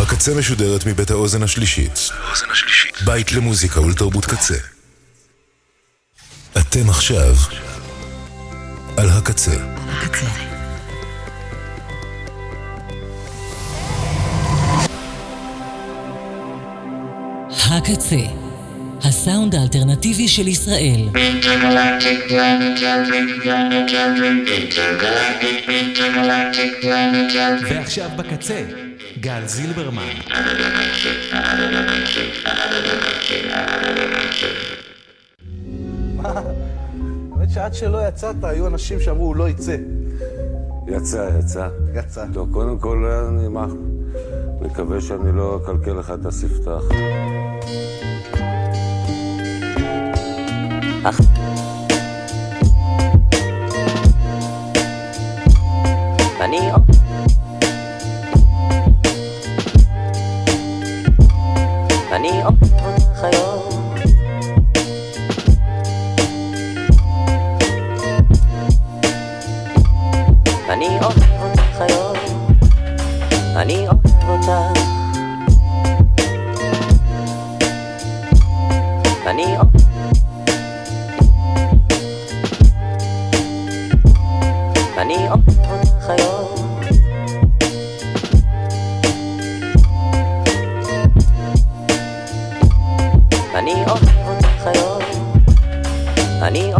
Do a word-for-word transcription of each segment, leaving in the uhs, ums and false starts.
הקצה משודרת מבית האוזן השלישית. בית למוזיקה ולתרבות קצה. אתם עכשיו על הקצה. הקצה. הקצה, הסאונד האלטרנטיבי של ישראל. ועכשיו בקצה, גל זילברמן. מה? האמת שעד שלא יצאת, היו אנשים שאמרו, הוא לא יצא. יצא, יצא. יצא. טוב, קודם כל אני מקווה שאני לא אקלקל לך את הספתח. אך אני אני חיות אני חיות אני אותה אני אני חיות אני חיות אני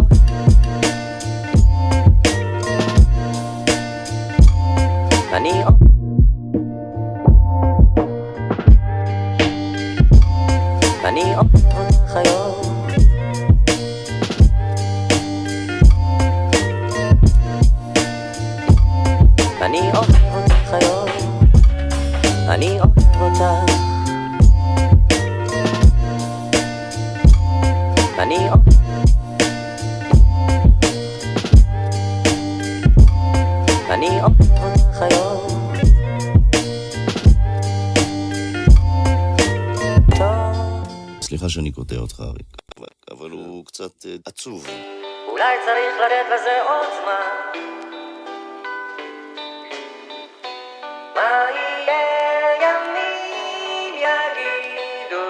אני אני חיות אני חיות אני אותה אני אני חיות סליחה שאני קוטע אותך אריק, אבל הוא קצת עצוב. אולי צריך לתת לזה עוד זמן. מה יהיה ימים יגידו.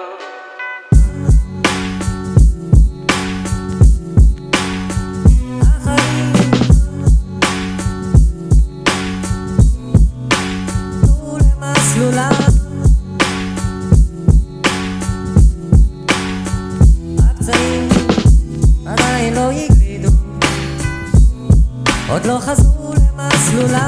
החיים הוא למסלולה. הפצעים עדיין לא יגרידו, עוד לא חזרו למסלולה.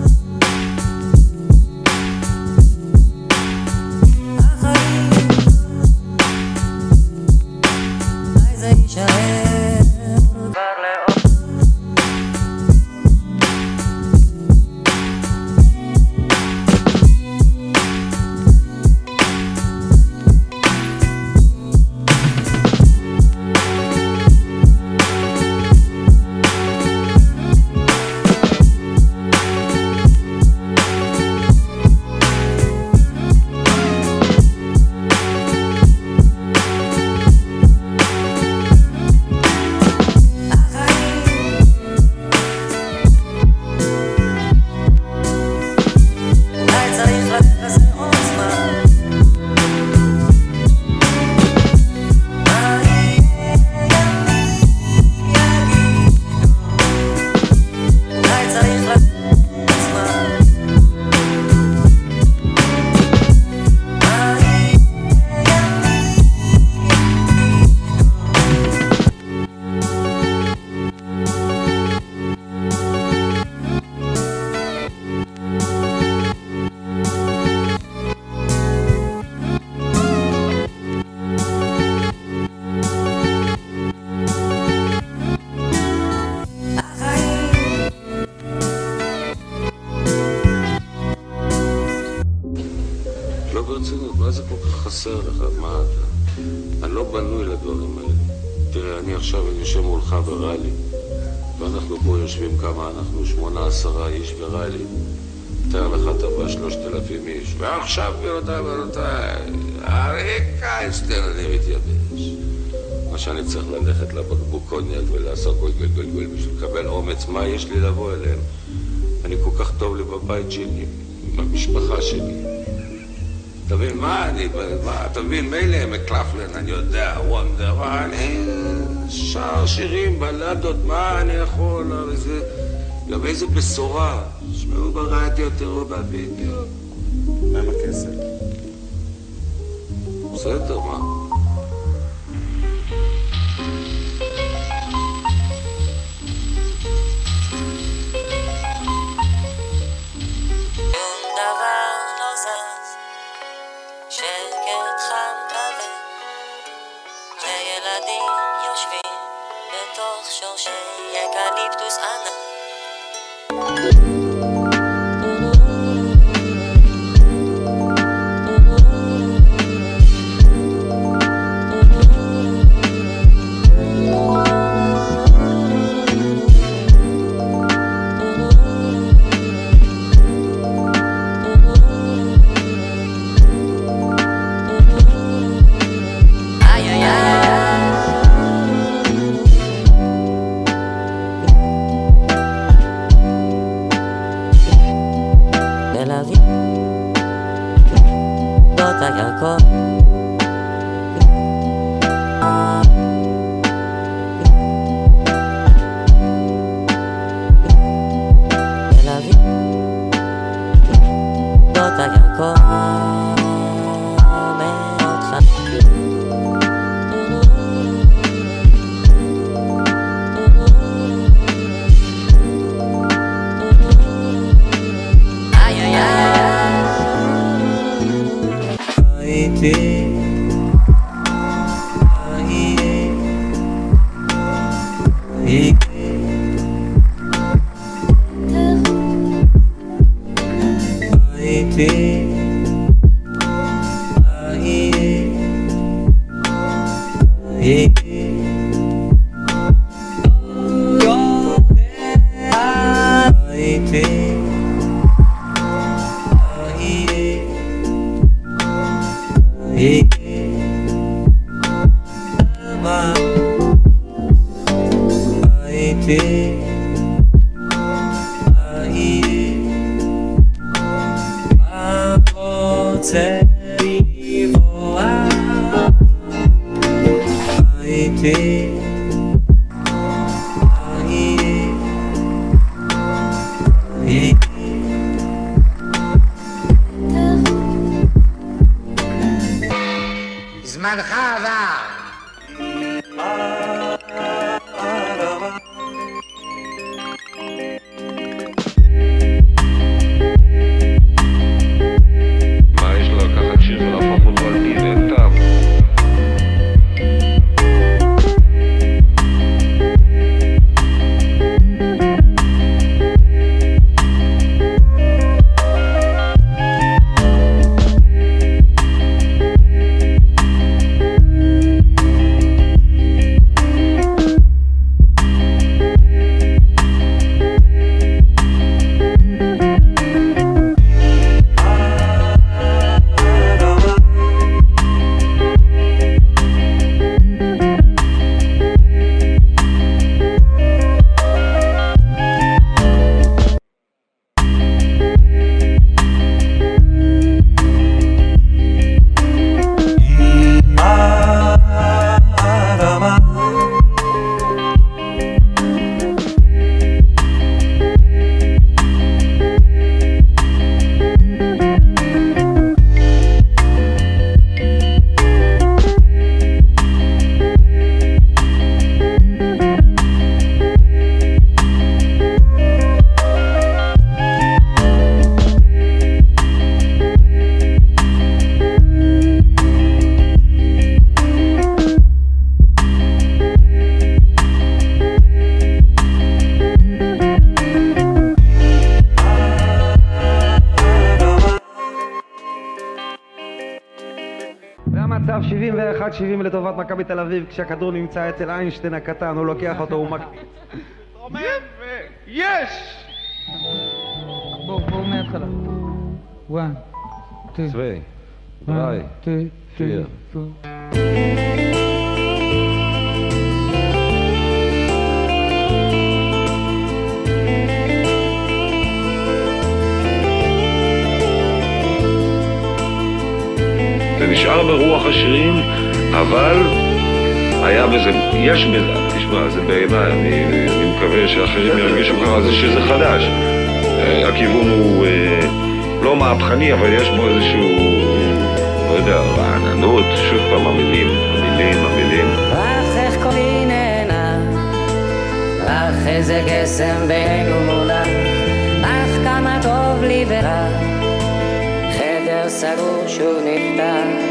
מה זה כל כך חסר לך? מה אתה? אני לא בנוי לדברים האלה. תראה, אני עכשיו יושב מולך ורע לי, ואנחנו פה יושבים כמה, אנחנו שמונה עשרה איש ורע לי. תאר לך אתה בא שלושת אלפים איש, ועכשיו גבירותיי ורבותיי, הריקה אצלנו אני מתייבש. מה שאני צריך ללכת לבקבוק קוניאק ולעשות גול גול גול גול בשביל לקבל אומץ, מה יש לי לבוא אליהם? אני כל כך טוב לי בבית שלי, במשפחה שלי. אתה מבין, מה אני, מה, אתה מבין, מילא מקלפלן, אני יודע, וונדר, אני שר שירים, בלדות, מה אני יכול, איזה, גם איזו בשורה, שמעו ברדיו, תראו בווידאו. מה עם הכסף? בסדר, מה? שקט חם כבד, שני ילדים יושבים בתוך שורשי אקליפטוס ענק. זמנך עבר. מה יש לו לקחת שיר ולהפוך אותו על פי רטב? והמצב שבעים ואחת שבעים לטובת מכבי תל אביב, כשהכדור נמצא אצל איינשטיין הקטן, הוא לוקח אותו, הוא מק... יש! בואו, בואו מההתחלה. וואן, טו, צווי, וואן, טו, פיר. טו. זה נשאר ברוח השירים, אבל היה בזה, יש בזה, תשמע, זה בעיניי, אני, אני מקווה שאחרים ירגישו ככה, זה שזה חדש. הכיוון הוא לא מהפכני, אבל יש בו איזשהו, לא יודע, רעננות, שוב פעם המילים, המילים, המילים. לך איך קולי נהנה, לך איזה קסם בינינו מולה, לך כמה טוב לי ורע, חדר סגור שהוא נפתח.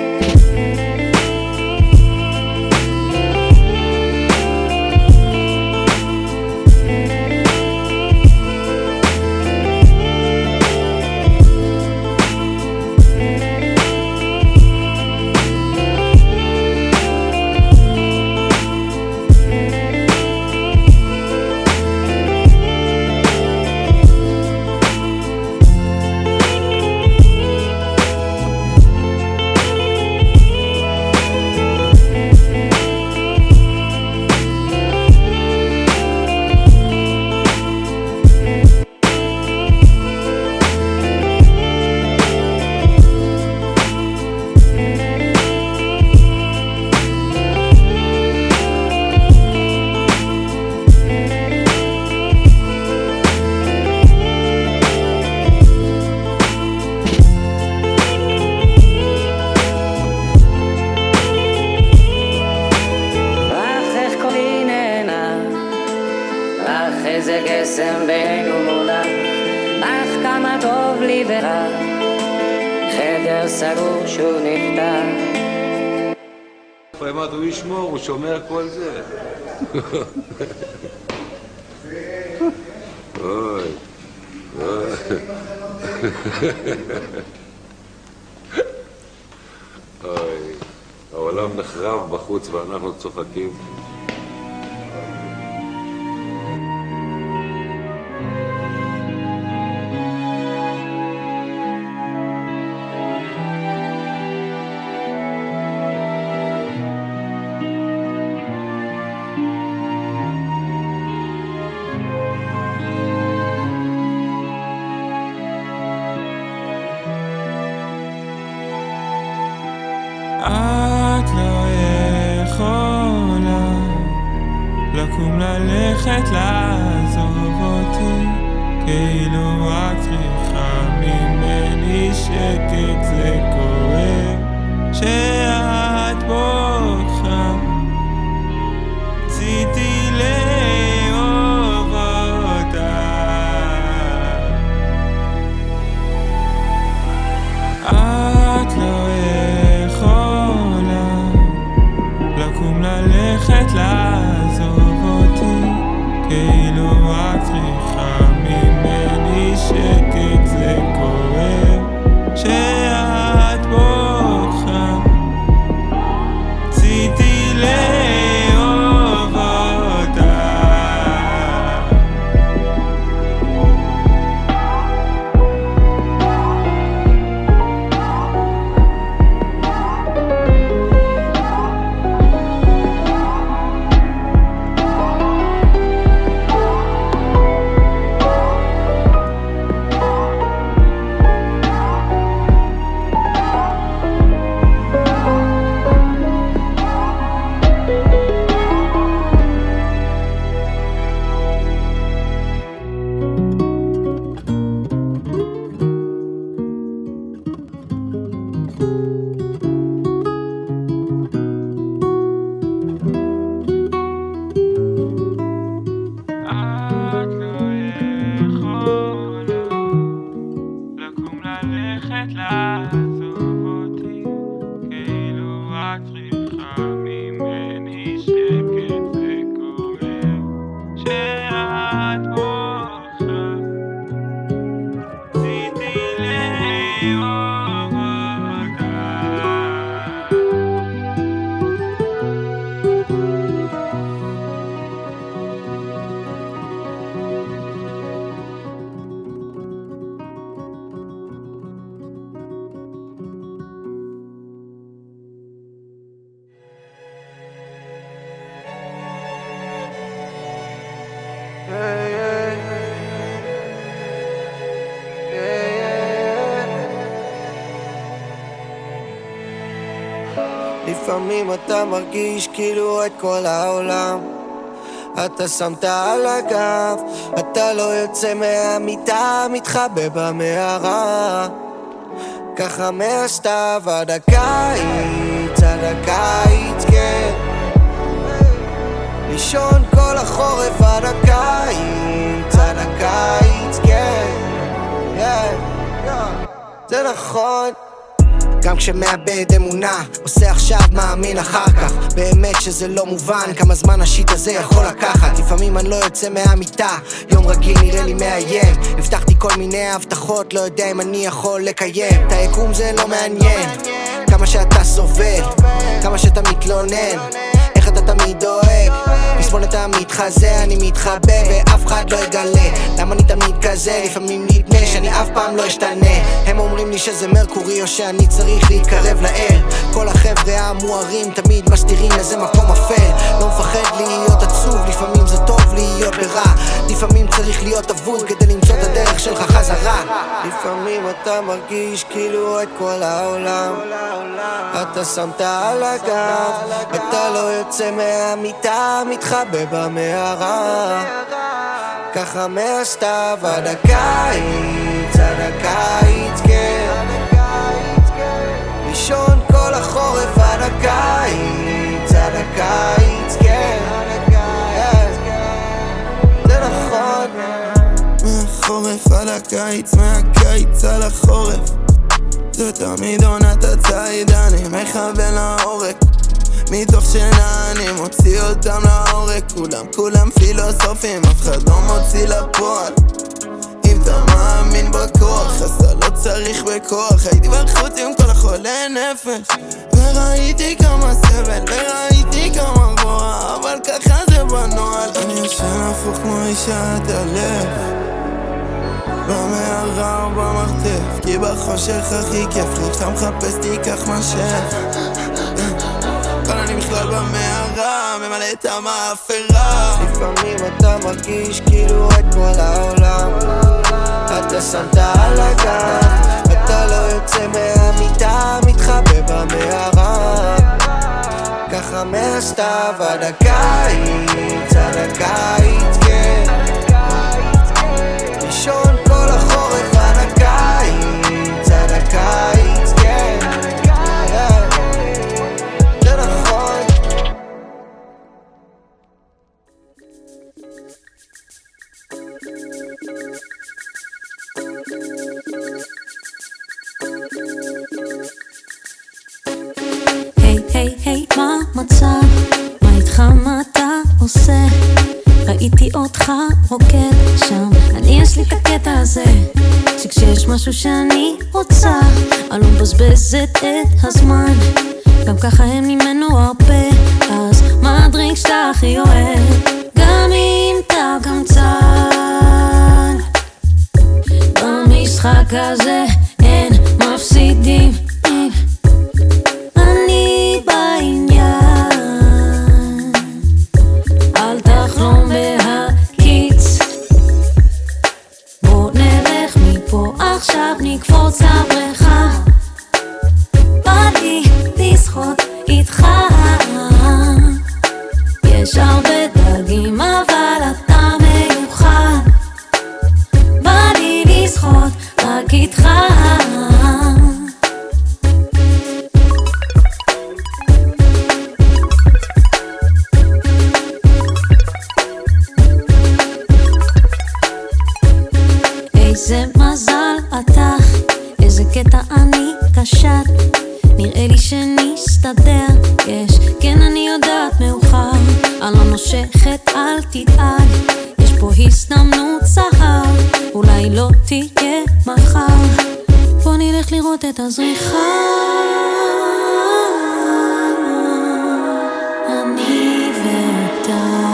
איזה קסם בינינו מולה, לך כמה טוב לי ורע, חדר סגור שהוא נפתח. אמרת, הוא ישמור, הוא שומע כל זה. אוי, אוי. אוי, העולם נחרב בחוץ ואנחנו צוחקים. את לא יכולה לקום ללכת לעזוב אותי, כאילו את צריכה ממני שקט, זה כואב שאת בוכה, רציתי לאהוב אותה. את לא לקום ללכת לעזוב אותי, כאילו את צריכה ממני שקט, זה כואב שאת בוכה, רציתי לאהוב אותה. לפעמים אתה מרגיש כאילו את כל העולם אתה שמת על הגב, אתה לא יוצא מהמיטה, מתחבא במערה ככה מהסתיו עד הקיץ, עד הקיץ, כן לישון כל החורף עד הקיץ, עד הקיץ, כן yeah. זה נכון גם כשמאבד אמונה, עושה עכשיו מאמין אחר כך באמת שזה לא מובן כמה זמן השיט הזה יכול לקחת לפעמים אני לא יוצא מהמיטה, יום רגיל נראה לי מאיים הבטחתי כל מיני הבטחות, לא יודע אם אני יכול לקיים את היקום זה לא מעניין כמה שאתה סובל, כמה שאתה מתלונן איך אתה תמיד דואג לסבון אתה מתחזה, אני מתחבא ואף אחד לא יגלה למה אני תמיד כזה, לפעמים נדמה שאני אף פעם לא אשתנה הם אומרים לי שזה מרקורי או שאני צריך להתקרב לאל כל החבר'ה המוארים תמיד מסתירים איזה מקום אפל לא מפחד להיות עצוב, לפעמים זה טוב להיות ברע לפעמים צריך להיות אבוד כדי למצוא את הדרך שלך חזרה לפעמים אתה מרגיש כאילו את כל העולם אתה שמת על הגב, אתה לא יוצא מהמיטה, מתחבא במערה ככה מהסתיו עד הקיץ, עד הקיץ, כן לישון כל החורף עד הקיץ, עד הקיץ, כן זה נכון מהחורף על הקיץ, מהקיץ על החורף זה תמיד עונת הציד, אני מכוון לעורק מתוך שינה אני מוציא אותם לעורק כולם כולם פילוסופים, אף אחד לא מוציא לפועל אם אתה מאמין בכוח, אז אתה לא צריך בכוח הייתי בחוץ עם כל החולי נפש וראיתי כמה סבל, וראיתי כמה רוע אבל ככה זה בנועל אני ישן הפוך כמו אישת הלב במערה או במרתף כי בחושך הכי כיף לי כשאתה מחפש תיקח משך כאן אני בכלל במערה ממלא את המאפרה לפעמים אתה מרגיש כאילו את כל העולם אתה שמת על הגב אתה לא יוצא מהמיטה מתחבא במערה ככה מהסתיו עד הקיץ, עד הקיץ, כן לישון כל החורף עד הקיץ, עד הקיץ, כן זה נכון היי היי היי מה מצב? מה איתך מה אתה עושה? ראיתי אותך רוקד שם אני יש לי את הקטע הזה שכשיש משהו שאני רוצה אני לא מבזבזת את הזמן גם ככה אין ממנו הרבה אז מה הדריק שאתה הכי אוהב? גם אם אתה גם צד במשחק הזה אין מפסידים אני בעניין אל תחלום בהקיץ בוא נלך מפה עכשיו נקפוץ לבריכה בא לי לשחות איתך יש הרבה דגים אבל אתה מיוחד בא לי לשחות רק איתך איזה מזל אתה, איזה קטע אני קשת נראה לי שנסתדר, יש, כן אני יודעת מאוחר אני לא נושכת, אל תדאג יש פה הזדמנות צהר אולי לא תהיה מחר בוא נלך לראות את הזריחה אני ואתה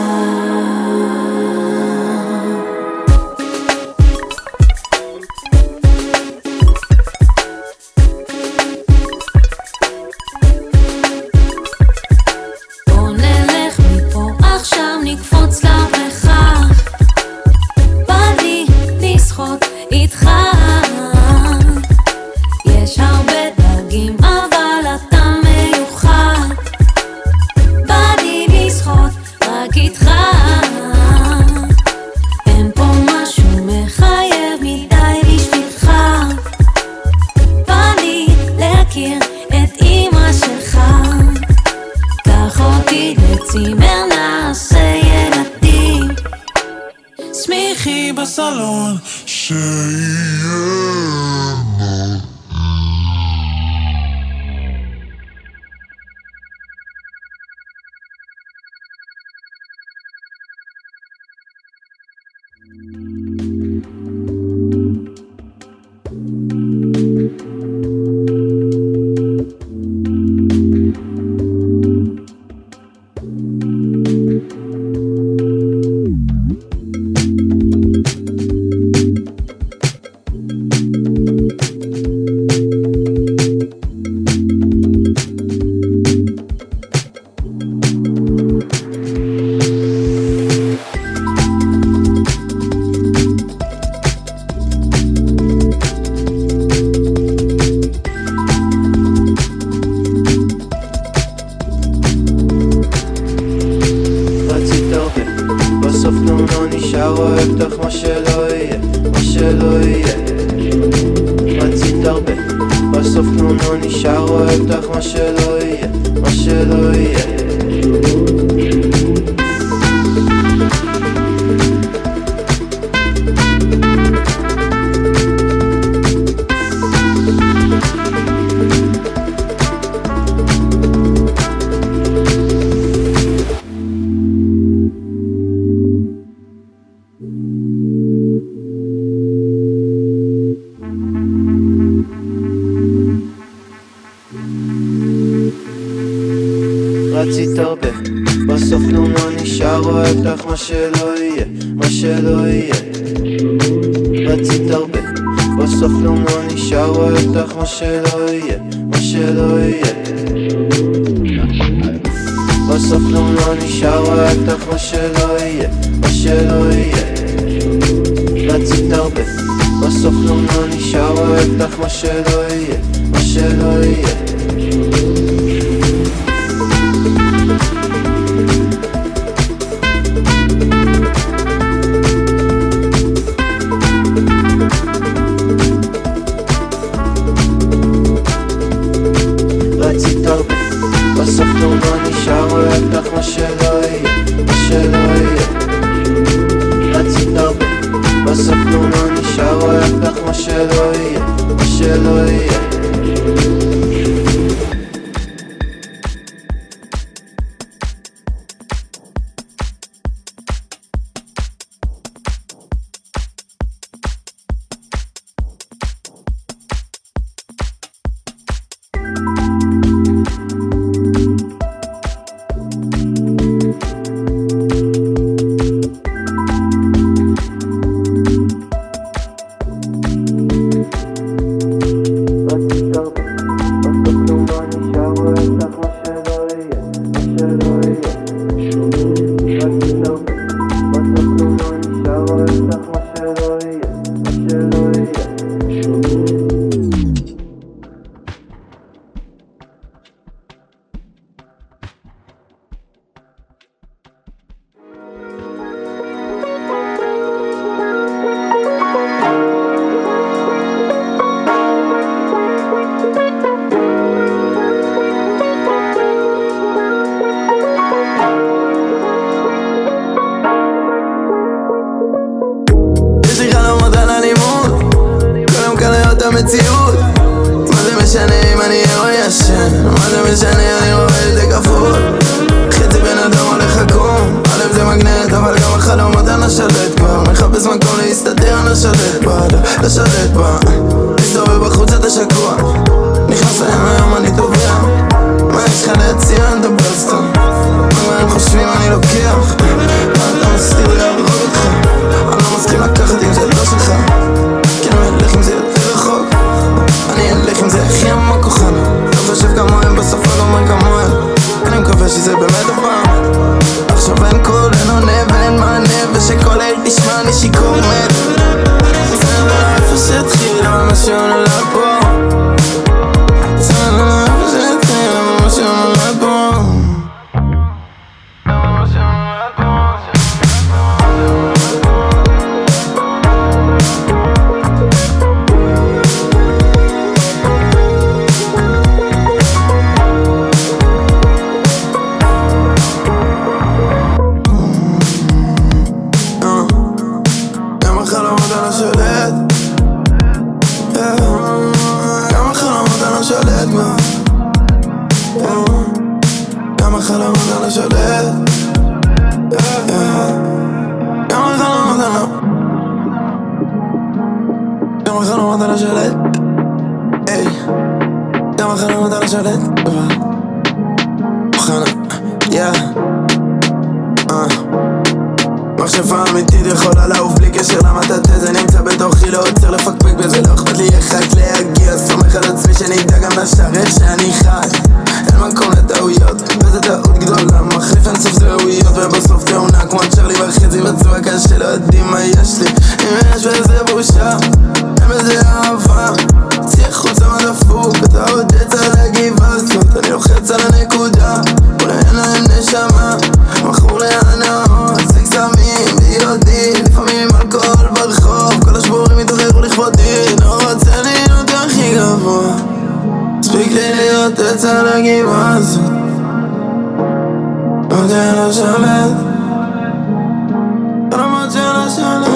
נקפוץ לבריכה בא לי לשחות איתך יש הרבה דגים להכיר את אמא שלך. קח אותי לצימר נעשה ילדים, סמיכי בסלון שיהיה רצית הרבה, בסוף כלום לא נשאר, אוהב לך מה שלא יהיה, מה שלא יהיה. רצית הרבה, בסוף כלום לא נשאר, אוהב לך מה שלא יהיה, מה שלא יהיה. בסוף כלום לא נשאר, אוהב לך מה שלא יהיה, מה שלא יהיה. רצית הרבה, בסוף כלום לא נשאר, אוהב לך מה שלא יהיה, מה שלא יהיה. רצית הרבה, בסוף כלום לא נשאר, אוהב לך מה שלא יהיה, מה שלא יהיה. רצית הרבה, בסוף כלום לא נשאר, אוהב לך מה שלא יהיה, מה שלא יהיה. המציאות. מה זה משנה אם אני או ישן? מה זה משנה אני רואה את זה כפול? חצי בן אדם הולך לקום. הלב זה מגנט אבל גם החלומות אני שולט בה. מחפש מקום להסתדר אני שולט בה. לא שולט בה. מסתובב בחוץ אתה שקוע. נכנס להם היום אני טובע. מה יש לך להציע? אני מדבר סתם. מה הם חושבים אני לוקח? מה אתה מסתיר להרוג אותך? אני לא מסכים לקחת אם זה לא שלך. כן אני אלך אם זה יותר רחוק. אני אלך אם זה הכי עמוק כוחנה. לא חושב כמוהם בסוף לא אומר כמוהם. אני מקווה שזה באמת הפעם. עכשיו אין קול, אין עונה ואין מענה, ושכל העיר תשמע אני שיקור מת. זה לא איפה שהתחיל, אבל משהו נולד פה. זה לא איפה שהתחיל, אבל משהו נולד פה. החלומות על השולט, גם החלומות על ה... גם החלומות על השולט, גם החלומות על השולט, מוכנה, יא מחשבה אמיתית יכולה לעוף בלי קשר למטאטא, זה נמצא בתוכי, לא עוצר לפקפק בזה, לא אכפת לי איך רק להגיע, סומך על עצמי שנדע גם לשאר איך שאני חי, אין מקום לטעויות, וזה טעות גדולה, מחליף אין סוף זהויות, ובסוף תאונה כמו צ'רלי וחצי בצועקה שלא יודעים מה יש לי, אם יש בזה בושה, אין בזה אהבה, צי חוצה מה דפוק, אתה עוד יצא לגבעה הזאת, אני לוחץ על הנקודה, אולי אין להם נשמה, מכור להנאות, סקס סמים, ביודי, לפעמים אלכוהול ברחוב, כל השבורים התעוררו לכבודי, לא רוצה להיות הכי גבוה, מספיק לי להיות יצא לגבעה הזאת, עוד אין לא שולט, חלומות שלא שולט.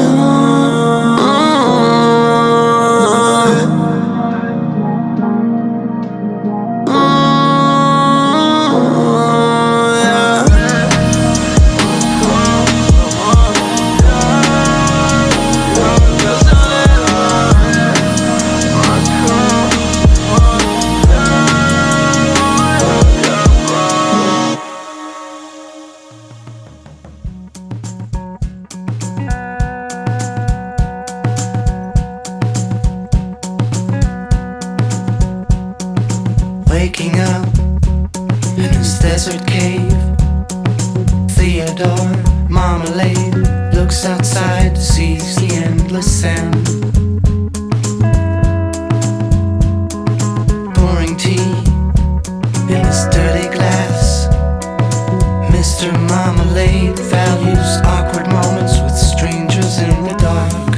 Waking up in this desert cave, Theodore Marmalade looks outside to seize the endless sand, pouring tea in this dirty glass. Mister Marmalade values awkward moments with strangers in the dark.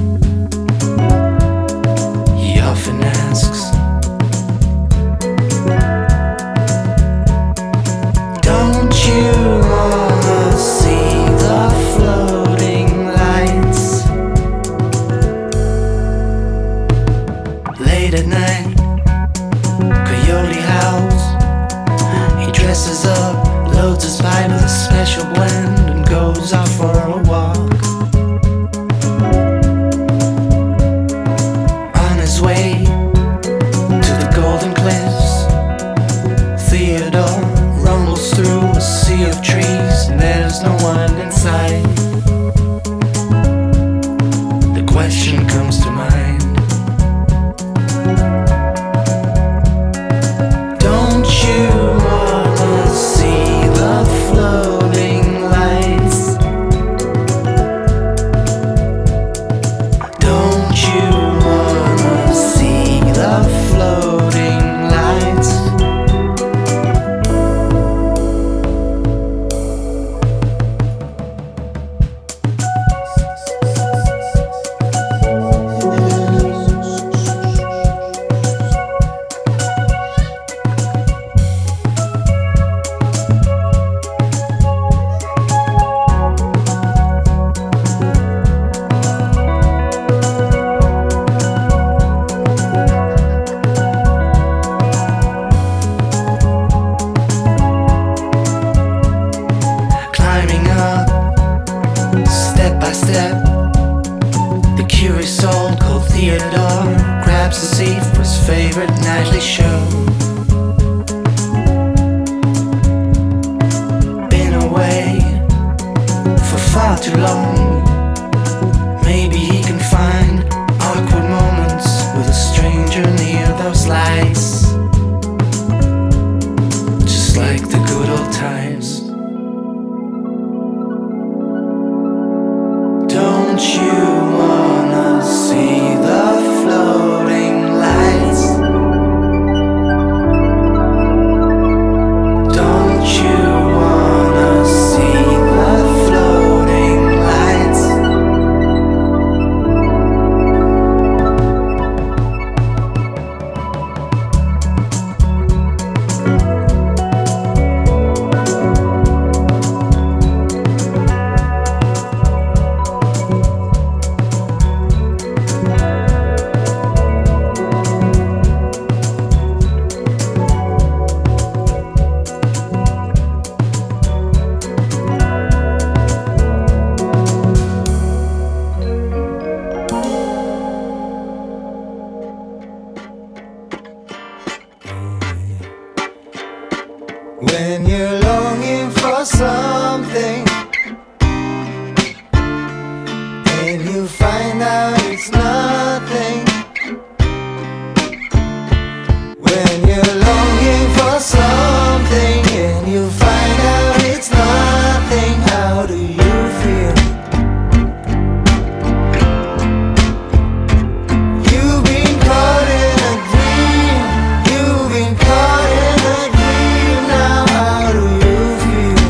He often asks, don't you wanna see the floating lights? Late at night, coyote howls. He dresses up, loads his pipe with a special blend, and goes off for a walk. On his way to the Golden Cliffs, Theodore rumbles through a sea of trees, and there's no one inside. The question comes to mind, don't you wanna see the floating lights? Don't you wanna see the floating lights? Climbing up, step by step, the curious soul called Theodore grabs a seat for his favorite nightly show. Been away for far too long, maybe he can find awkward moments with a stranger near those lights, just like the good old times. Don't you wanna see the floating lights? Don't you wanna see the floating lights? When you're longing for something and you find out it's nothing. When you're longing for something and you find out it's nothing, how do you feel? You've been caught in a dream. You've been caught in a dream. Now how do you feel?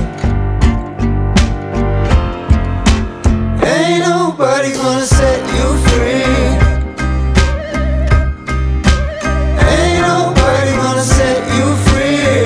Ain't nobody gonna set you free. Ain't nobody gonna set you free.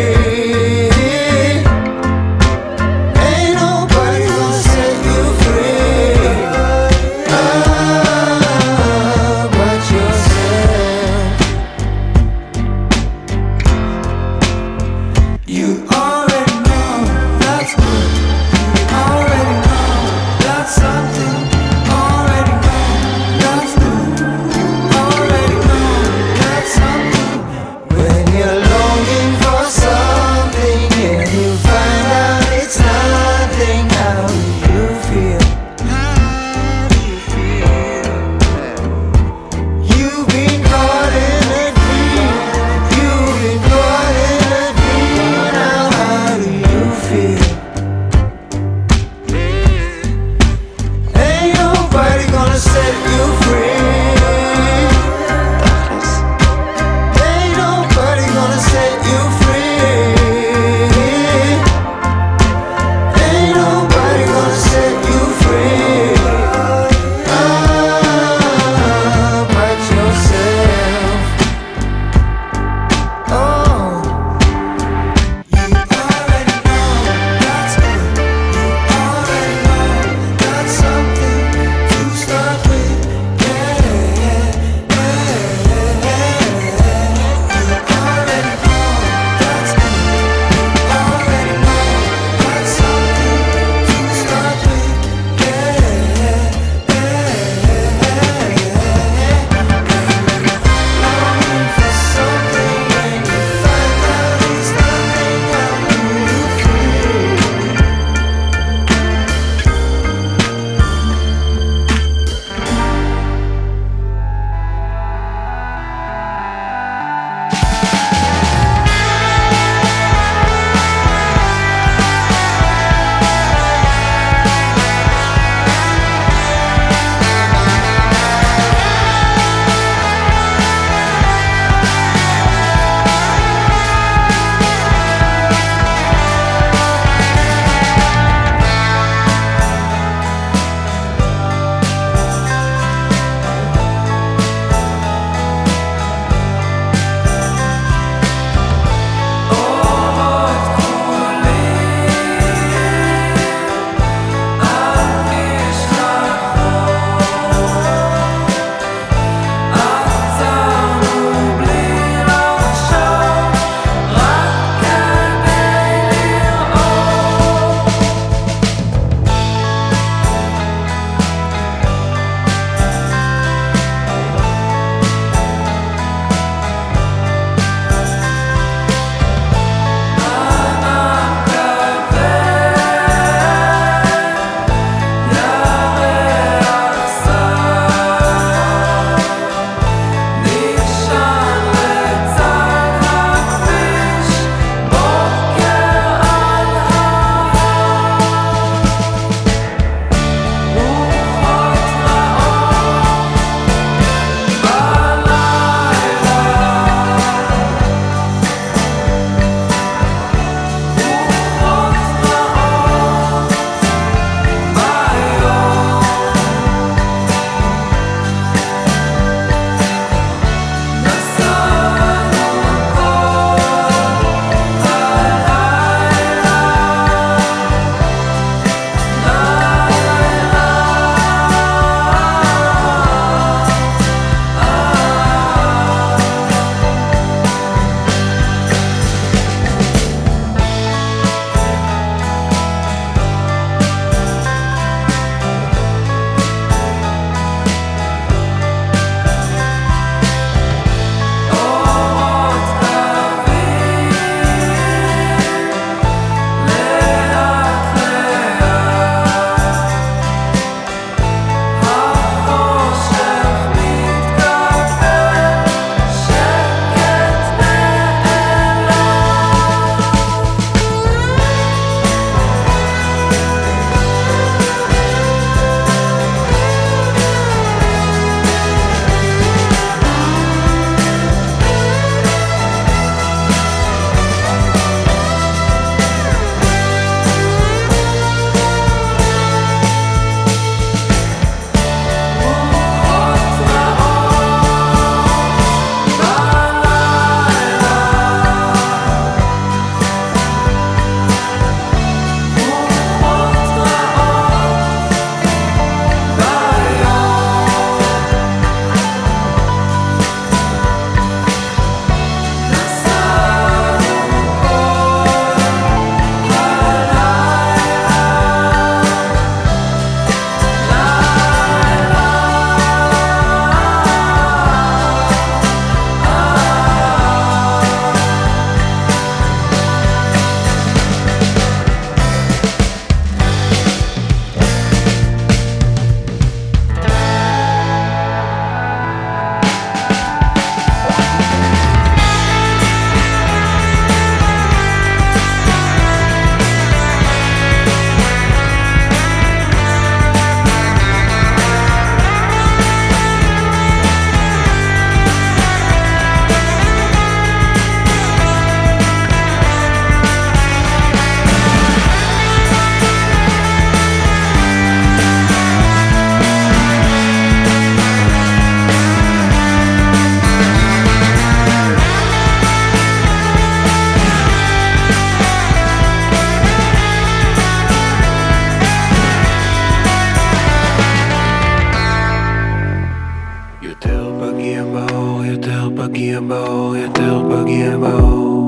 באור,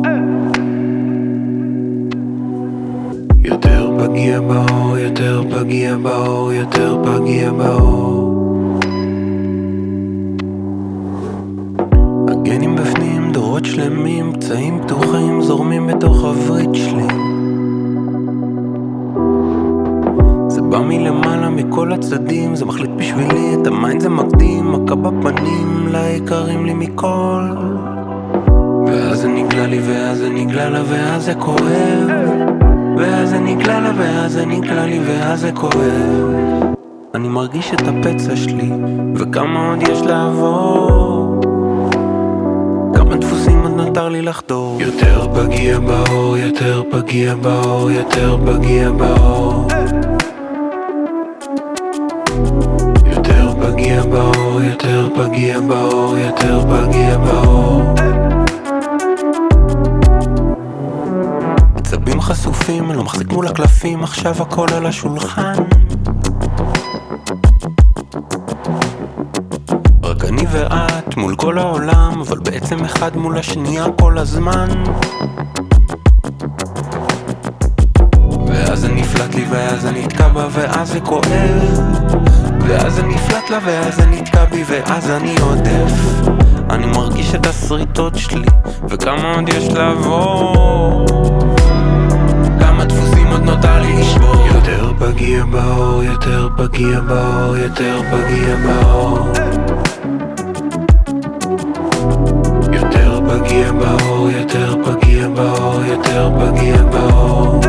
יותר פגיע באור, יותר פגיע באור, יותר פגיע באור. הגנים בפנים, דורות שלמים, פצעים פתוחים זורמים בתוך הברית שלי. זה בא מלמעלה מכל הצדדים, זה מחליט בשבילי, את המיין זה מקדים, מכה בפנים לעיקרים לי מכל. ואז זה נגלה לי, ואז זה נגלה לה, ואז זה כואב. ואז זה נגלה לה, ואז זה נגלה לי, ואז זה כואב. אני מרגיש את הפצע שלי, וכמה עוד יש לעבור, כמה דפוסים עוד נותר לי לחדור. יותר פגיע באור, יותר פגיע באור, יותר פגיע באור, יותר פגיע באור, יותר פגיע באור, יותר פגיע באור. עצבים חשופים, לא מחזיק מול הקלפים, עכשיו הכל על השולחן. רק אני ואת מול כל העולם, אבל בעצם אחד מול השנייה כל הזמן. ואז אני נפלט לי, ואז אני נתקע בה, ואז זה כואב. ואז אני נפלט לה, ואז אני נתקע בי, ואז אני עודף. אני מרגיש את הסריטות שלי, וכמה עוד יש לעבור, כמה דפוסים עוד נותר לי לשבור. יותר פגיע באור, יותר פגיע באור, יותר פגיע באור, יותר פגיע באור, יותר פגיע באור, יותר פגיע באור.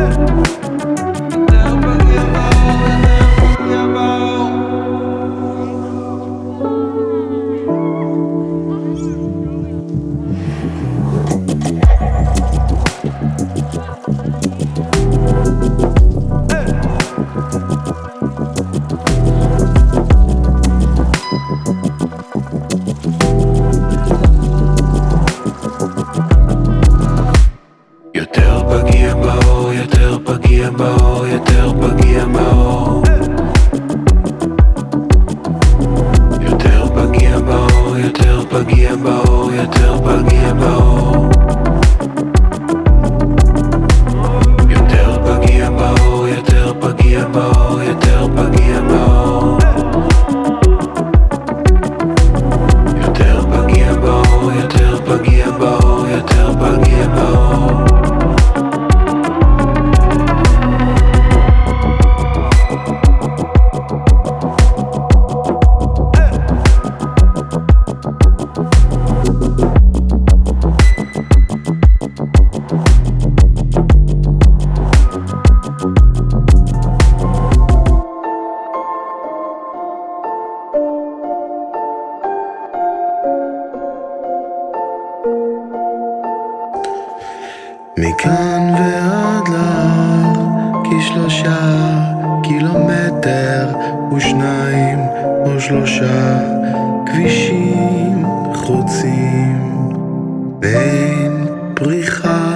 מכאן ועד להר, כשלושה קילומטר ושניים או שלושה כבישים חוצים בין פריחה,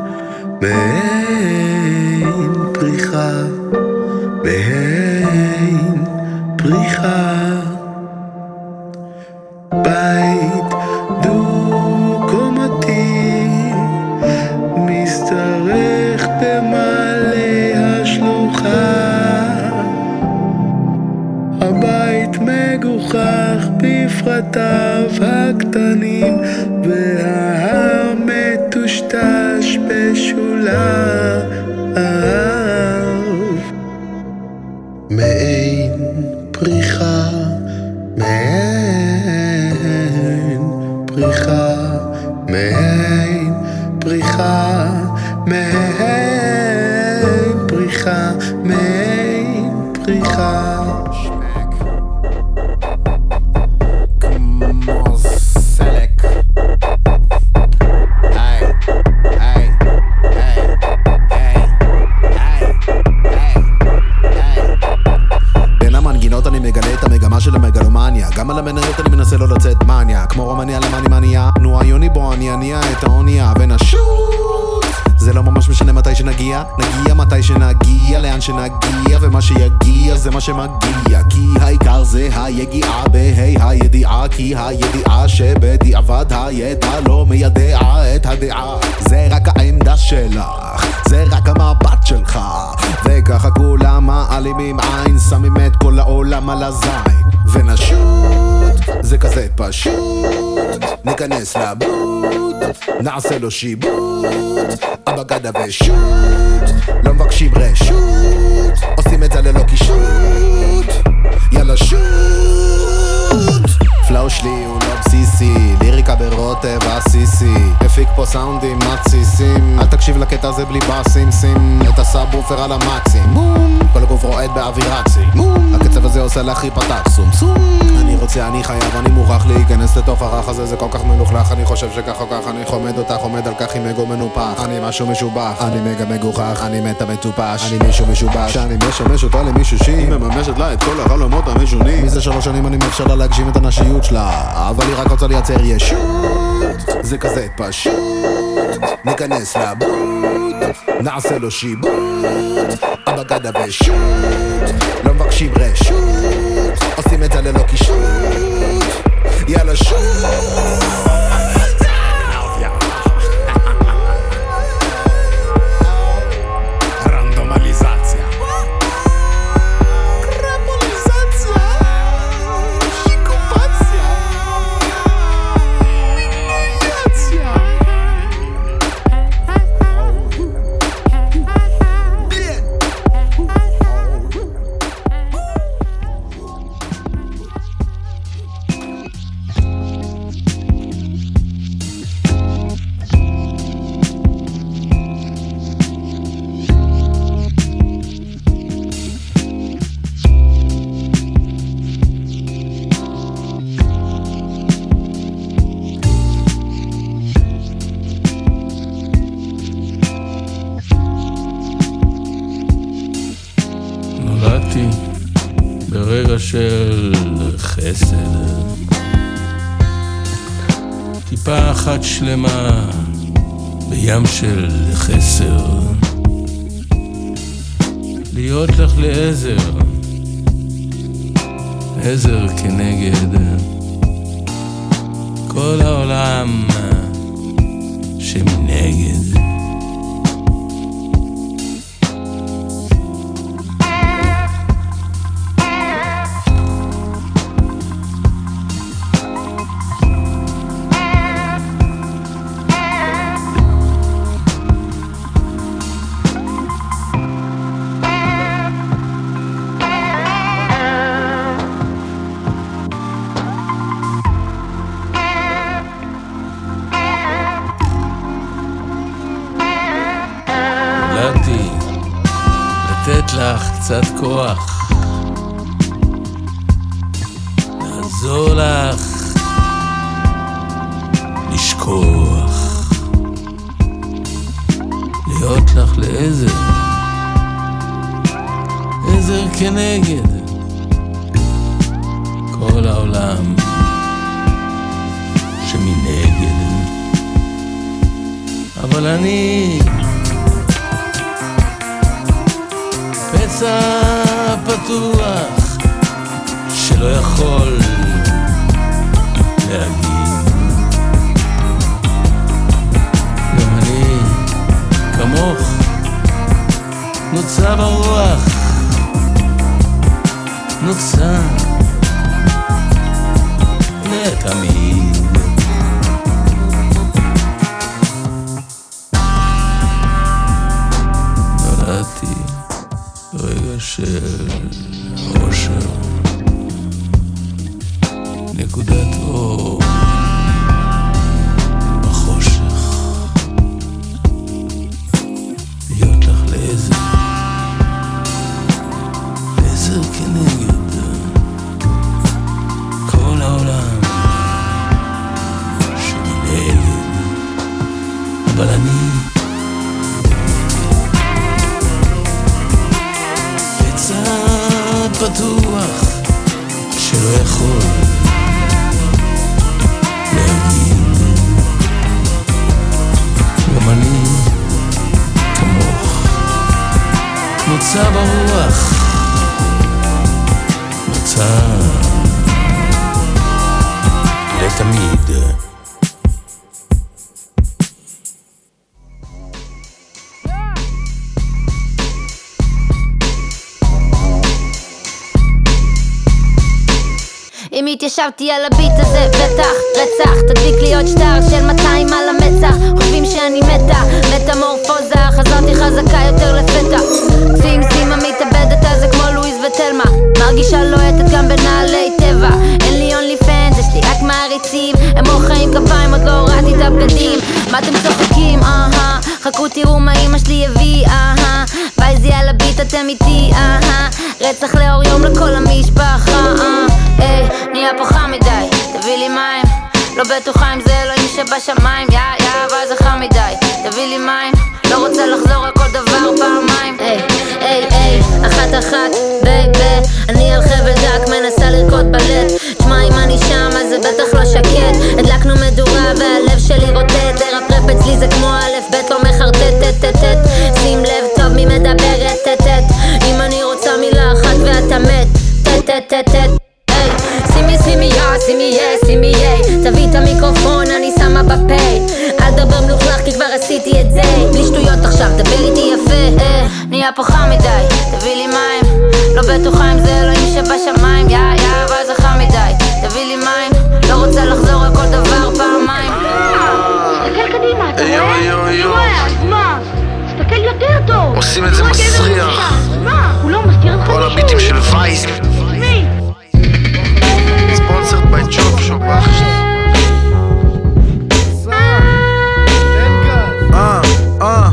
בין פריחה, בין פריחה. בית דו-קומתי משתרך במעלה השלוחה, הבית מגוחך בפרטיו הקטנים וההר מטושטש בשוליו. מעין פריחה, מעין פריחה, מעין פריחה, מעין פריחה, מעין פריחה. כמו סלק. היי, היי, היי, היי, היי, היי. בין המנגינות אני מגלה את המגמה של המגלומניה, גם על המניות אני מנסה לא לצאת מניה, כמו רומניה למאני מניה, נו היוני בו אני אניע את האונייה ונשוט. זה לא ממש משנה מתי שנגיע, נגיע מתי שנגיע, לאן שנגיע, ומה שיגיע זה מה שמגיע, כי העיקר זה היגיעה בהי הידיעה, כי הידיעה שבדיעבד הידע לא מיידע את הדעה, זה רק העמדה שלך, זה רק המבט שלך, וככה כולם מעלימים עין, שמים את כל העולם על הזין, ונשוט, זה כזה פשוט, ניכנס לבוט, נעשה לו שיבוט, אבא גדה ושוט, לא מבקשים רשות, עושים את זה ללא קישוט, יאללה שוט. פלאו שלי הוא לא בסיסי, ליריקה ברוטב הסיסי, הפיק פה סאונדים מתסיסים, אל תקשיב לקטע הזה בלי בסים, שים את הסאבופר על המקסימום, כל הגוף רועד באווירצי, הקצב הזה עושה להכי פתח סום סום, אני רוצה, אני חייב, אני מוכרח להיכנס לתוך הרח הזה, זה כל כך מלוכלך, אני חושב שכך או כך, אני חומד אותך, עומד על כך עם אגו מנופח, אני משהו משובח, אני מגה מגוחך, אני מטה מטופש, אני מישהו משובש, שאני משמש אותה למישהו שהיא מממשת לה את כל החלומות המשונים, מזה שלוש שנים אני מאפשר לה להגשים את הנשיות שלה, אבל היא רק רוצה לייצר ישות, זה כזה פשוט, ניכנס לבוט, נעשה לו שיבוט, אבא גדה ושוט, לא מבקשים רשות, עושים את זה ללא קישוט, יאללה שוט. ברגע של חסד, טיפה אחת שלמה בים של חסר, להיות לך לעזר, עזר כנגד כל העולם שמנגד. לתת לך קצת כוח, לעזור לך לשכוח, להיות לך לעזר, עזר כנגד כל העולם שמנגד. אבל אני פצע פתוח שלא יכול להגיד. גם אני כמוך נוצא ברוח, נוצא לתמיד. נולדתי רגע של אושר, נקודת אור בחושך, להיות לך לעזר, לעזר כנגד כל העולם שמנגד. אבל אני קצת פתוח שלא יכול להגיד. גם אני רוצה ברוח, רוצה לתמיד. אם התיישבתי על הביט הזה, בטח, רצח תדביק לי עוד שטר של מאתיים על המצח. חושבים שאני מתה, מטמורפוזה, חזרתי חזקה יותר לפתע. שים סימה מתאבדת על זה כמו לואיז ותלמה, מרגישה לוהטת גם בנעלי טבע. אין לי אונלי פנס, יש לי רק מעריצים, הם מוחאים כפיים, עוד לא הורדתי את הבגדים. מה אתם צוחקים? אהה, חכו תראו מה אמא שלי הביא, אהה, בייזי על הביט אתם איתי, אהה, רצח לאור יום לכל המשפחה, אה היי, נהיה פה חם מדי, תביא לי מים, לא בטוחה אם זה אלוהים שבשמיים, יא יא, אבל זה חם מדי, תביא לי מים, לא רוצה לחזור על כל דבר פעמיים. היי, היי, היי, אחת אחת, בייבי, אני על חבל דק, מנסה לרקוד בלט, תשמע אם אני שם אז זה בטח לא שקט. הדלקנו מדורה והלב שלי רוטט, לרפרפ אצלי זה כמו א' ב' לא מחרטט, שים לב טוב מי מדברת, טט, אם אני רוצה מילה אחת ואתה מת, טט, טט, טט. שימי שימי יא, שימי יא, שימי יא, תביא את המיקרופון אני שמה בפיי, אל דבר מלוכלך כי כבר עשיתי את זה, בלי שטויות עכשיו דבר איתי יפה, אה, נהיה פה חם מדי, תביא לי מים, לא בטוחה אם זה אלוהים שבשמיים, יא יא, אבל זה חם מדי, תביא לי מים, לא רוצה לחזור על כל דבר פעמיים. תסתכל קדימה, אתה רואה? מה? תסתכל יותר טוב. עושים את זה מסריח. מה? הוא לא מזכיר אותך כל הביטים של וייס. מי? ספונסרד ביי ג'וב שופ אח שלי. אה, אה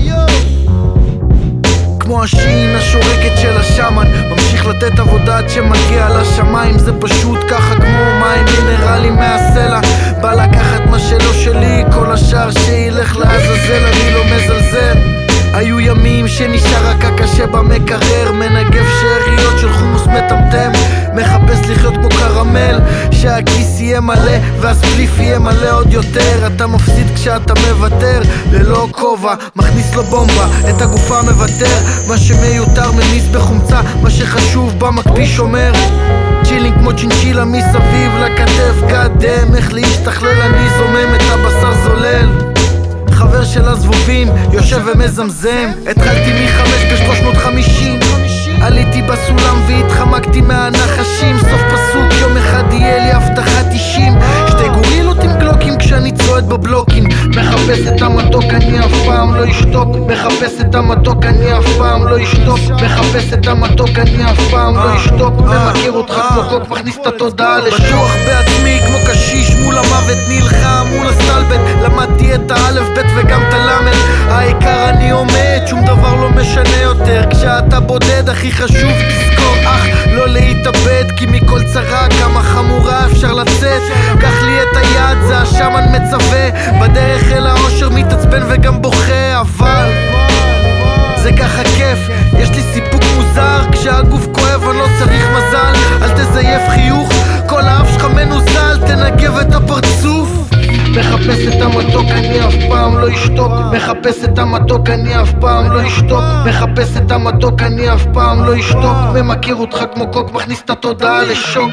כמו השין השורקת של השמן, ממשיך לתת עבודה עד שמגיע לשמיים. זה פשוט ככה כמו מים מינרלים מהסלע, בא לקחת מה שלא שלי, כל השאר שילך לעזאזל, אני לא מזלזל. היו ימים שנשאר רק הקשה במקרר, מנגב שאריות של חומוס מטמטם, מחפש לחיות כמו קרמל, שהכיס יהיה מלא והספליף יהיה מלא עוד יותר. אתה מפסיד כשאתה מוותר, ללא כובע מכניס לו בומבה, את הגופה מוותר, מה שמיותר מניס בחומצה, מה שחשוב במקפיא שומר. צ'ילינג כמו צ'ינצ'ילה מסביב לכתף, גדם איך להשתכלל, אני זומם את הבשר זולל. חבר של הזבובים יושב ומזמזם, התחלתי מחמש בשלוש מאות חמישים, עליתי בסולם והתחמקתי מהנחשים, סוף פסוק יום אחד יהיה לי הבטחת אישים, שתי גורילות עם גלוקים כשאני צועד בבלוקים, מחפש את המתוק אני אף פעם לא אשתוק, מחפש את המתוק אני אף פעם לא אשתוק, מחפש את המתוק אני אף פעם לא אשתוק, ממכיר אותך כמו קוק מכניס את התודעה לשוק, בעצמי כמו קשיש מול המוות נלחם מול הסטלבט, למדתי את האלף בית וגם את הלמד, העיקר אני עומד, שום דבר לא משנה יותר, כשאתה בודד הכי חשוב תזכור אך לא להתאבד, כי מכל צרה כמה חמורה אפשר לצאת, קח לי את היד זה השמן מצווה, בדרך אל האושר מתעצבן וגם בוכה, אבל זה ככה כיף, יש לי סיפוק מוזר, כשהגוף כואב אני לא צריך מזל, אל תזייף חיוך, כל האף שלך מנוזל, תנגב את הפרצוף. מחפש את המתוק אני אף פעם לא אשתוק, מחפש את המתוק אני אף פעם לא אשתוק, מחפש את המתוק אני אף פעם לא אשתוק, ממכיר אותך כמו קוק מכניס את התודעה לשוק.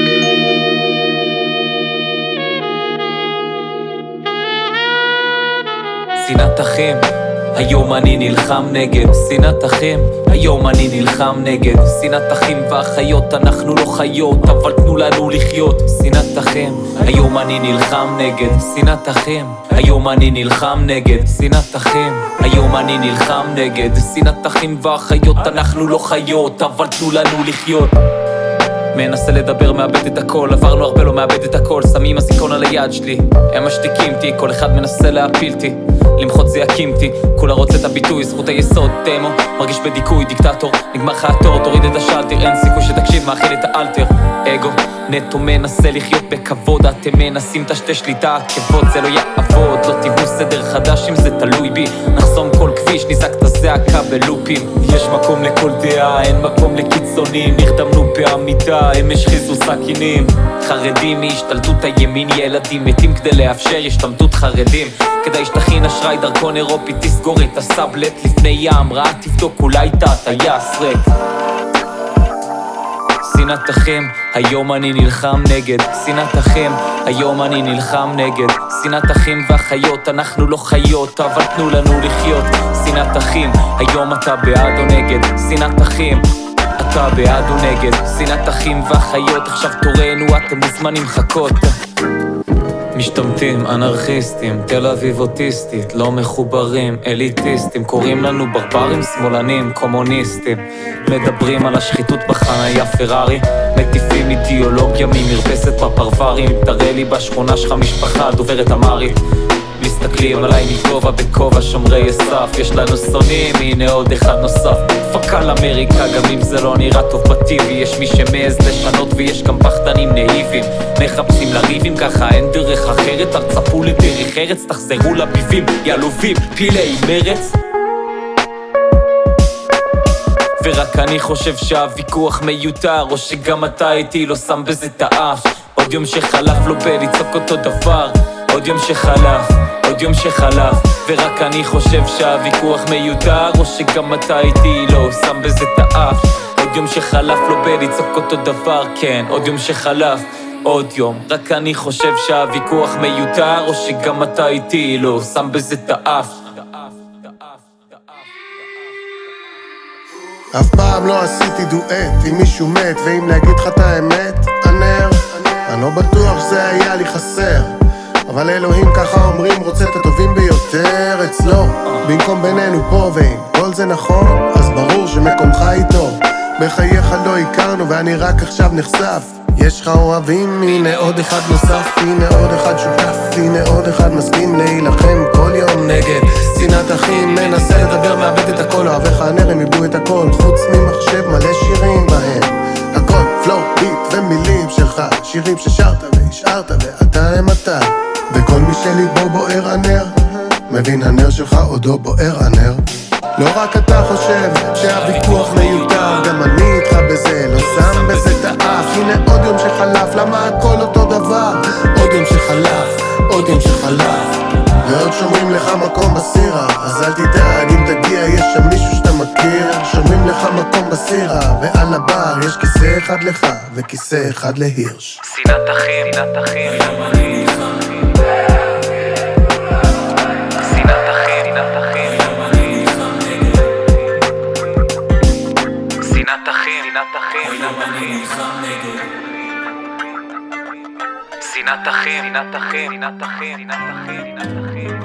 שנאת אחים, היום אני נלחם נגד שנאת אחים, היום אני נלחם נגד שנאת אחים ואחיות, אנחנו לא חיות אבל תנו לנו לחיות. שנאת אחים, היום אני נלחם נגד שנאת אחים, היום אני נלחם נגד שנאת אחים, היום אני נלחם נגד שנאת אחים ואחיות, אנחנו לא חיות אבל תנו לנו לחיות. מנסה לדבר, מאבד את הכל, עברנו הרבה לא מאבד את הכל, שמים הסיכון על היד שלי, הם משתיקים אותי, כל אחד מנסה להפיל אותי, למחות זה יקים אותי, כולה רוצה את הביטוי, זכות היסוד, דמו, מרגיש בדיכוי, דיקטטור, נגמר לך התור, תוריד את השלטר, אין סיכוי שתקשיב, מאכיל את האלטר, אגו, נטו מנסה לחיות בכבוד, אתם מנסים תשתי שליטה, כבוד זה לא יעבוד, לא תבנו סדר חדש אם זה תלוי בי, נחסום כל כביש, נזק את הזעקה בלופים, יש מקום לכל דעה, אין מקום לקיצונים, נרדמנו בעמידה, הם השחיזו סכינים, חרדים מהשתלטות הימין, ילדים מתים כדי לאפשר השתמטות חרדים, כדאי שתכין אשראי דרכון אירופי, תסגור את הסאבלט לפני ים רע, תבדוק אולי תא טייס ריק. שנאת אחים, היום אני נלחם נגד. שנאת אחים, היום אני נלחם נגד. שנאת אחים ואחיות, אנחנו לא חיות, אבל תנו לנו לחיות. שנאת אחים, היום אתה בעד או נגד. שנאת אחים, אתה בעד או נגד. שנאת אחים ואחיות, עכשיו תורנו, אתם מוזמנים חכות. משתמטים, אנרכיסטים, תל אביב אוטיסטית, לא מחוברים, אליטיסטים, קוראים לנו ברברים, שמאלנים, קומוניסטים, מדברים על השחיתות בחניה פרארי, מטיפים אידיאולוגיה ממרפסת בפרברים, תראה לי בשכונה שלך משפחה דוברת אמרית, מסתכלים עליי מגובה בכובע שומרי סף, יש לנו שונאים, הנה עוד אחד נוסף, פקל אמריקה, גם אם זה לא נראה טוב בטיבי, יש מי שמעז לשנות ויש גם פחדנים נאיבים, מחפשים לריבים ככה אין דרך אחרת, הרצפו לדרך ארץ, תחזרו לביבים, ילובים, פילי מרץ. ורק אני חושב שהוויכוח מיותר, או שגם אתה איתי לא שם בזה את האף, עוד יום שחלף לא בלצעוק אותו דבר, עוד יום שחלף, עוד יום שחלף, ורק אני חושב שהוויכוח מיותר, או שגם אתה איתי לא שם בזה את האף, עוד יום שחלף לא בלצעוק אותו דבר, כן, עוד יום שחלף, עוד יום, רק אני חושב שהוויכוח מיותר, או שגם אתה איתי לא שם בזה את האף. אף פעם לא עשיתי דואט עם מישהו מת, ואם להגיד לך את האמת, הנר, אני לא בטוח שזה היה לי חסר, אבל אלוהים ככה אומרים, רוצה את הטובים ביותר אצלו, במקום בינינו פה, ואם כל זה נכון, אז ברור שמקומך איתו. בחייך לא הכרנו ואני רק עכשיו נחשף, יש לך אוהבים, הנה עוד אחד נוסף, הנה עוד אחד שותף, הנה עוד אחד מסכים להילחם כל יום נגד שנאת אחים, מנסה לדבר, מאבד את הכל, אוהביך הנר, הם איבדו את הכל, חוץ ממחשב מלא שירים בהם, הכל פלואו, ביט ומילים שלך, שירים ששרת והשארת ואתה הם אתה, וכל מי שליבו בוער הנר, מבין הנר שלך עודו בוער הנר. לא רק אתה חושב שהוויכוח מיותר, גם אני איתך בזה, לא שם בזה את האף. הנה עוד יום שחלף, למה הכל אותו דבר? עוד יום שחלף, עוד יום שחלף, ועוד שומרים לך מקום בסירה, אז אל תדאג אם תגיע, יש שם מישהו שאתה מכיר, שומרים לך מקום בסירה, ועל הבר יש כיסא אחד לך וכיסא אחד להירש. שנאת אחים, שנאת אחים, שנאת אחים, שנאת אחים, שנאת אחים, שנאת אחים, שנאת אחים, שנאת אחים.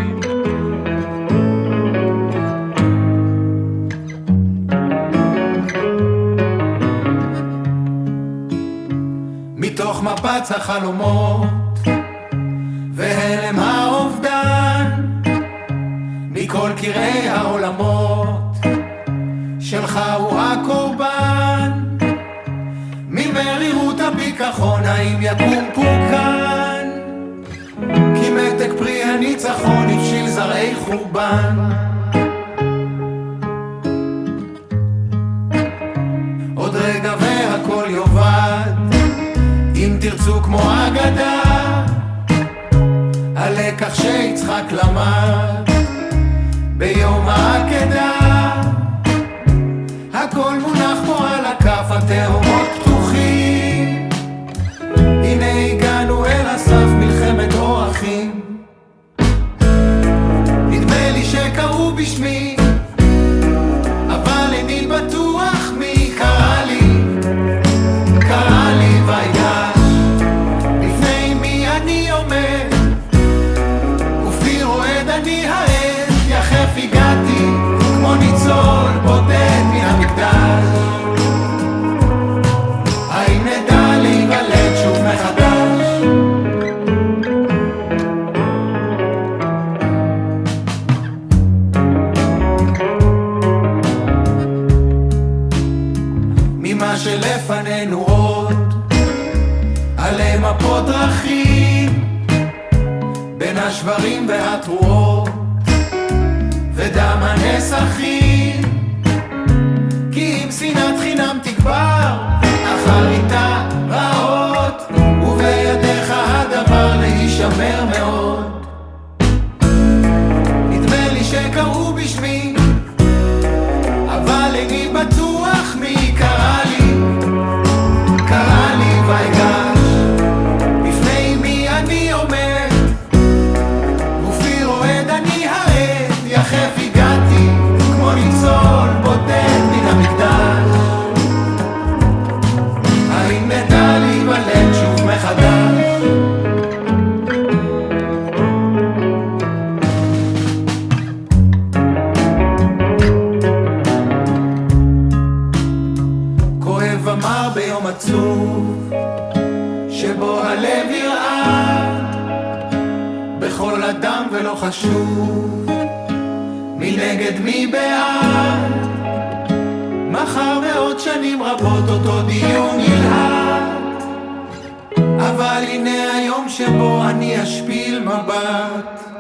מתוך מפץ החלומות והלם האובדן, מכל קירי העולמות שלך הוא הקורבן, ממרירות הפיקחון האם יקום פורקן, כי מתק פרי הניצחון הבשיל זרעי חורבן. עוד רגע והכל יובד, אם תרצו כמו אגדה, הלקח שיצחק למד ביום העקדה, הכל מונח פה על הכף, התהומות פתוחים, הנה הגענו אל הסף, מלחמת אורחים. נדמה לי שקראו בשמי, אבל איני בטוח מי קרא לי, קרא לי ויגש, לפני מי אני עומד, ופי רועד אני העד, יחף הגעתי כמו ניצול בודד מן המקדש, האם נדע להיוולד שוב מחדש? ממה שלפנינו עוד עלי מפות דרכים, בין השברים והתרועות ודם הנסחים, כי אם שנאת חינם תגבר, אחריתה רעות, ובידיך הדבר להישמר מאוד. יחף הגעתי כמו ניצול בודד מן המקדש. האם נדע להיוולד שוב מחדש? כואב אמר ביום עצוב שבו הלב ירעד בכל אדם ולא חשוב מנגד מי בעד. מחר ועוד שנים רבות אותו דיון ילהד, אבל הנה היום שבו אני אשפיל מבט